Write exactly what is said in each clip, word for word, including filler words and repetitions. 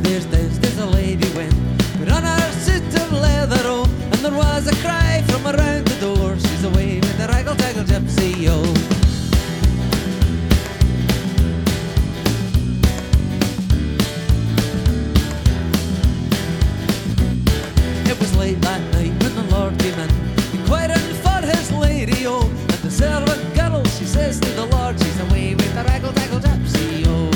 There's days, there's a lady went, put on her suit of leather, oh, and there was a cry from around the door, she's away with the raggle-taggle gypsy, oh. It was late that night when the Lord came in, inquiring for his lady, oh, and the servant girl, she says to the Lord, she's away with the raggle-taggle gypsy, oh.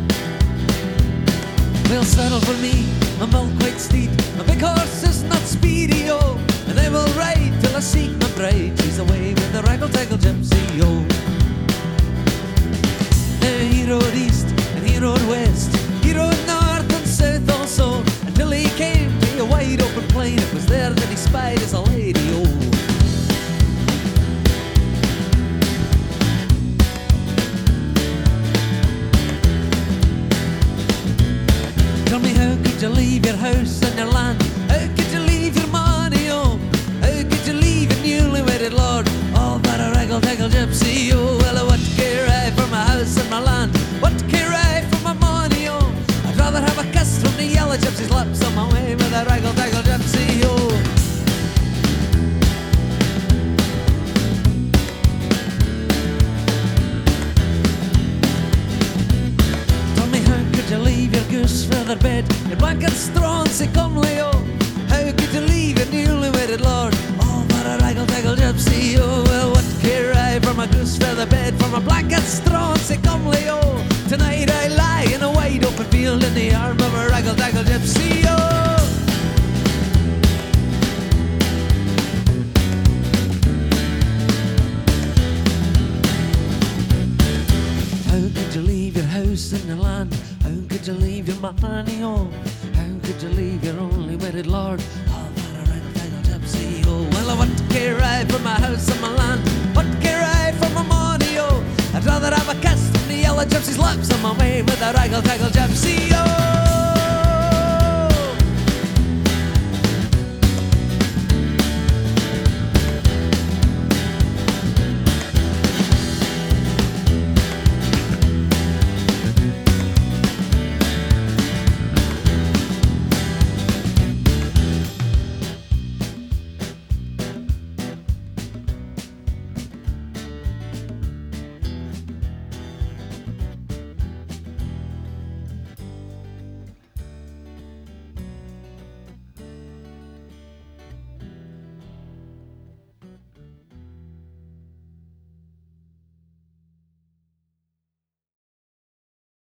Well, saddle for me, my milk-white steed, my big horse is not speedy, oh, and I will ride till I seek my bride, she's away with the raggle-taggle gypsy, oh. Now he rode east and he rode west, he rode north and south also, until he came to a wide open plain. It was there that he spied as a lady, oh. Tell me, how could you leave your house and your land? How could you leave your money, oh? How could you leave your newly wedded lord, all for a raggle-taggle gypsy, oh? Well, what care I for my house and my land? What care I for my money, oh? I'd rather have a kiss from the yellow gypsy's lips on my way with a raggle-taggle gypsy, oh. Tell me, how could you leave your goose feather bed, your blanket straw and say comely, oh? How could you leave your newly wedded lord, all for a raggle-taggle gypsy, oh? Well, what care I for my goose feather bed, for my blanket straw and say comely, oh? Tonight I lie in a wide open field in the arm of a raggle-taggle gypsy, oh. How could you leave your house and your land? How could you leave your money, oh? How could you leave your only wedded lord, all for a raggle-taggle gypsy, oh? Well, what care I for my house and my land? What care I for my money, oh? I'd rather have a kiss from the yellow gypsy's lips on my way with a raggle-taggle gypsy, oh.